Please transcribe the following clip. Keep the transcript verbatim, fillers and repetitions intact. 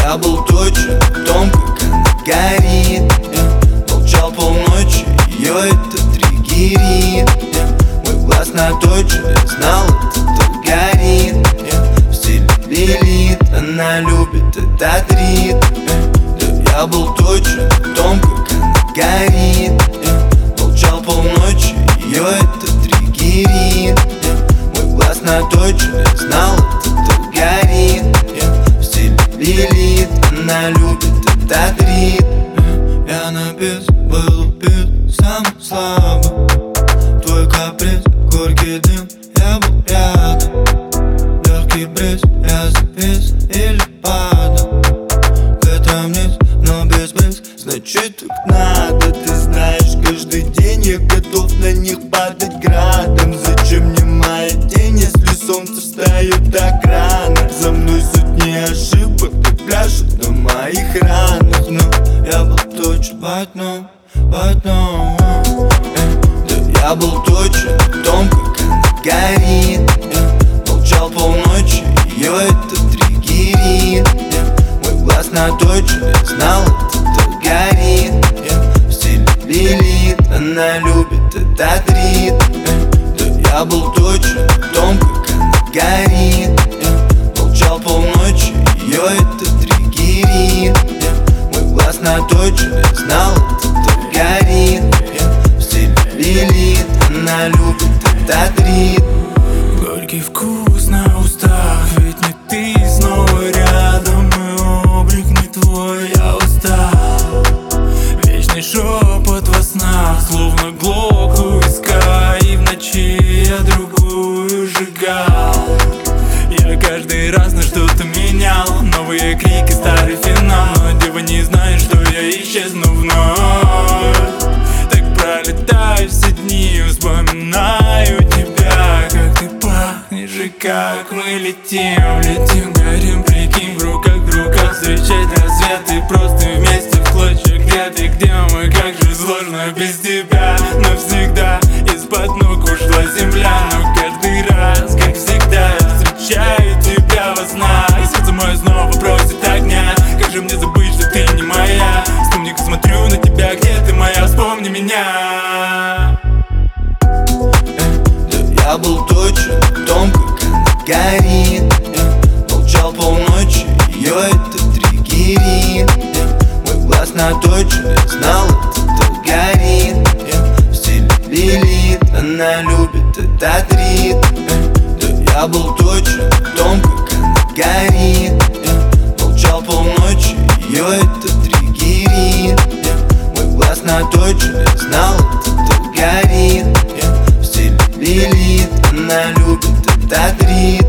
Я был точен в том, как она горит. Я молчал полночи, ее это триггерит. Мой глаз наточен, я знал этот алгоритм. В стиле Лилит, она любит этот ритм. Да я был точен в том, как она горит. Я молчал полночи, ее это триггерит. Мой глаз наточен, я знал этот алгоритм. В стиле Лилит, она любит этот ритм. Я на бис был убит самым слабым. Твой каприз, горький дым, я был рядом. Легкий бриз, я завис или падал. Где-то вниз, но без брызг, значит так надо. Ты знаешь, каждый день я готов на них падать градом. Зачем мне моя тень, если солнце встает так рано? За мной сотни ошибок, ты пляшут на моих ранах. Но я был точен в одном, в одном. Да я был точен в том, как она горит. Я молчал полночи, ее это триггерит. Мой глаз наточен, я знал этот алгоритм. В стиле Лилит, она любит этот ритм. Да я был точен в том, как она горит. Я молчал полночи, ее это триггерит. Мой глаз наточен, я знал этот алгоритм. В стиле Лилит, она любит этот ритм. Горький вкус на устах, ведь не ты снова рядом. И облик не твой, я устал. Вечный шепот во снах, словно глок у виска. И в ночи я другую сжигал. Я каждый раз на что-то менял. Новые крики, старый финал. Но дева не знает, что я исчезну вновь. Так пролетают все дни, вспоминаю тебя. Как ты пахнешь и как мы летим, летим, горим, прикинь, в руках, в руках встречать рассветы. Просто вместе в клочья, где ты, где мы, как же сложно без тебя. Навсегда из-под ног ушла земля. Но каждый раз, как всегда, я встречаю тебя во снах. И сердце мое снова просит огня. Как же мне забыть, что ты не моя? Вспомни, как смотрю на тебя, где ты моя, вспомни меня. Я был точен в том, как она горит. Я молчал полночи, ее это триггерит. Мой глаз наточен, я знал этот алгоритм. В стиле Лилит, она любит этот ритм. Да я был точен в том, как она горит. Я молчал полночи, ее это триггерит. Мой глаз наточен, я знал этот алгоритм. В стиле Лилит, она любит этот ритм.